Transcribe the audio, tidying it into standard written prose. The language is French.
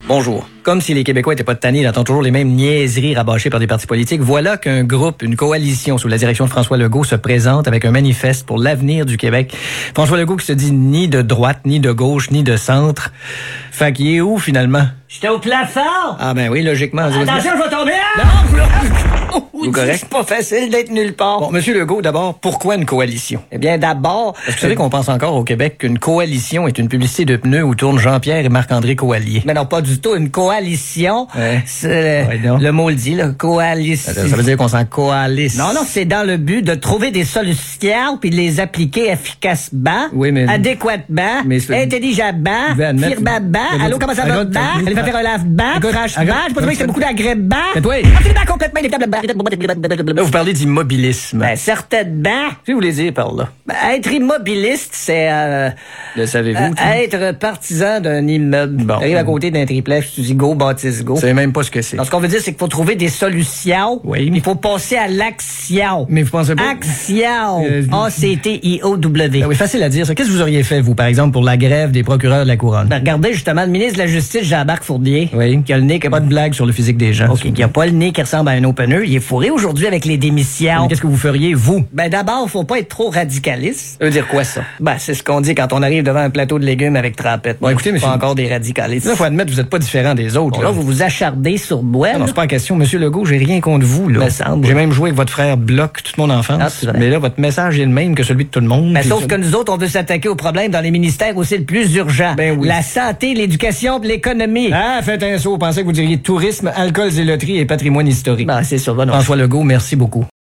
Bonjour. Comme si les Québécois étaient pas de tannés d'entendre toujours les mêmes niaiseries rabâchées par des partis politiques, voilà qu'un groupe, une coalition sous la direction de François Legault se présente avec un manifeste pour l'avenir du Québec. François Legault qui se dit ni de droite, ni de gauche, ni de centre. Fait qu'il est où, finalement? J'étais au plafond! Ah ben oui, logiquement. Attention, je vais tomber! Vous correct? C'est pas facile d'être nulle part. Bon, Monsieur Legault, d'abord, pourquoi une coalition? Eh bien, d'abord... Parce que vous savez qu'on pense encore au Québec qu'une coalition est une publicité de pneus où tournent Jean-Pierre et Marc-André Coallier. Mais non, pas du tout. Une coalition, Ouais. c'est Ouais, non. le mot le dit, là. Coalition. Ça veut dire qu'on s'en coalise. Non, c'est dans le but de trouver des solutions puis de les appliquer efficacement, Oui, mais... adéquatement, Mais c'est- intelligemment, Je vais admettre- firbabement. Mais Allô, vous- comment ça va? Arrête, Ban? vous- Allez faire un lave-ban, Écoute, crash-ban. arrête, J'ai pas trouvé que c'était beaucoup d'agrément. Faites-oui. Absolument complètement inévitable. Là, vous parlez d'immobilisme. Ben, certainement. Qu'est-ce que vous voulez dire par là? Ben, être immobiliste, c'est Le savez-vous? tout? être partisan d'un immeuble. Bon. T'arrives à côté d'un triplex, tu dis go, bâtisse go. Vous savez même pas ce que c'est. Donc, ce qu'on veut dire, c'est qu'il faut trouver des solutions. Oui. Il faut passer à l'action. Mais vous pensez pas... Action. Euh, A-C-T-I-O-W. Ah oui, facile à dire, ça. Qu'est-ce que vous auriez fait, vous, par exemple, pour la grève des procureurs de la Couronne? Ben, regardez, justement, le ministre de la Justice, Jean-Marc Fournier, Oui. qui a le nez... Pas de blague sur le physique des gens. OK, qui a pas le nez qui ressemble à un opener. Il est fourré aujourd'hui avec les démissions. Mais qu'est-ce que vous feriez, vous? Ben, d'abord, faut pas être trop radicaliste. Ça veut dire quoi, ça? Ben, c'est ce qu'on dit quand on arrive devant un plateau de légumes avec trempette. Bon, écoutez, monsieur- Pas encore des radicalistes. Là, faut admettre, vous êtes pas différent des autres. Bon, là, vous vous achardez sur moi. Non, là. c'est pas la question. Monsieur Legault, j'ai rien contre vous, là. Me semble. J'ai même joué avec votre frère Bloch toute mon enfance. Ah, c'est vrai. Mais là, votre message est le même que celui de tout le monde. Ben, Puis sauf ça- que nous autres, on veut s'attaquer aux problèmes dans les ministères aussi le plus urgent. Ben oui. La santé, l'éducation, puis l'économie. Ah, faites un saut. Pensez que vous diriez tourisme, alcool et loterie et patrimoine historique. Ben, c'est sûr. Ben non. François Legault, merci beaucoup.